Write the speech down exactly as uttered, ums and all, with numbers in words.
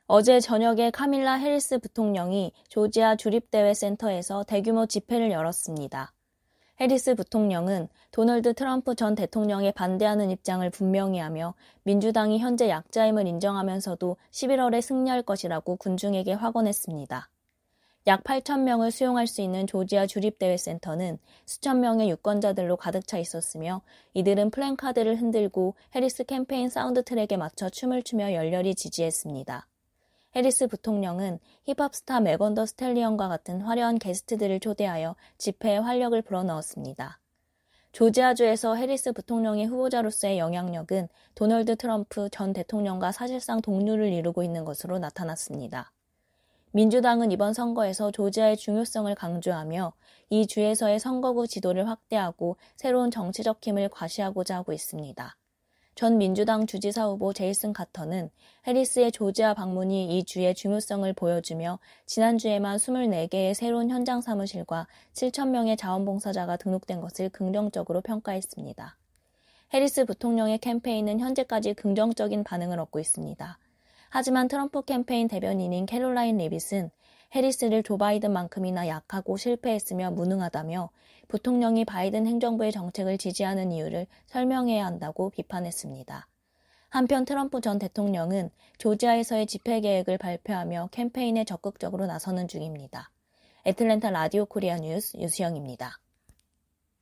어제 저녁에 카밀라 해리스 부통령이 조지아 주립대회 센터에서 대규모 집회를 열었습니다. 해리스 부통령은 도널드 트럼프 전 대통령에 반대하는 입장을 분명히 하며 민주당이 현재 약자임을 인정하면서도 십일월에 승리할 것이라고 군중에게 확언했습니다. 약 팔천 명을 수용할 수 있는 조지아 주립대회 센터는 수천 명의 유권자들로 가득 차 있었으며 이들은 플랜카드를 흔들고 해리스 캠페인 사운드 트랙에 맞춰 춤을 추며 열렬히 지지했습니다. 해리스 부통령은 힙합 스타 메건 더 스텔리언과 같은 화려한 게스트들을 초대하여 집회에 활력을 불어넣었습니다. 조지아주에서 해리스 부통령의 후보자로서의 영향력은 도널드 트럼프 전 대통령과 사실상 동률을 이루고 있는 것으로 나타났습니다. 민주당은 이번 선거에서 조지아의 중요성을 강조하며 이 주에서의 선거구 지도를 확대하고 새로운 정치적 힘을 과시하고자 하고 있습니다. 전 민주당 주지사 후보 제이슨 카터는 해리스의 조지아 방문이 이 주의 중요성을 보여주며 지난주에만 이십사 개의 새로운 현장 사무실과 칠천 명의 자원봉사자가 등록된 것을 긍정적으로 평가했습니다. 해리스 부통령의 캠페인은 현재까지 긍정적인 반응을 얻고 있습니다. 하지만 트럼프 캠페인 대변인인 캐롤라인 리빗은 해리스를 조 바이든만큼이나 약하고 실패했으며 무능하다며 부통령이 바이든 행정부의 정책을 지지하는 이유를 설명해야 한다고 비판했습니다. 한편 트럼프 전 대통령은 조지아에서의 집회 계획을 발표하며 캠페인에 적극적으로 나서는 중입니다. 애틀랜타 라디오 코리아 뉴스 유수영입니다.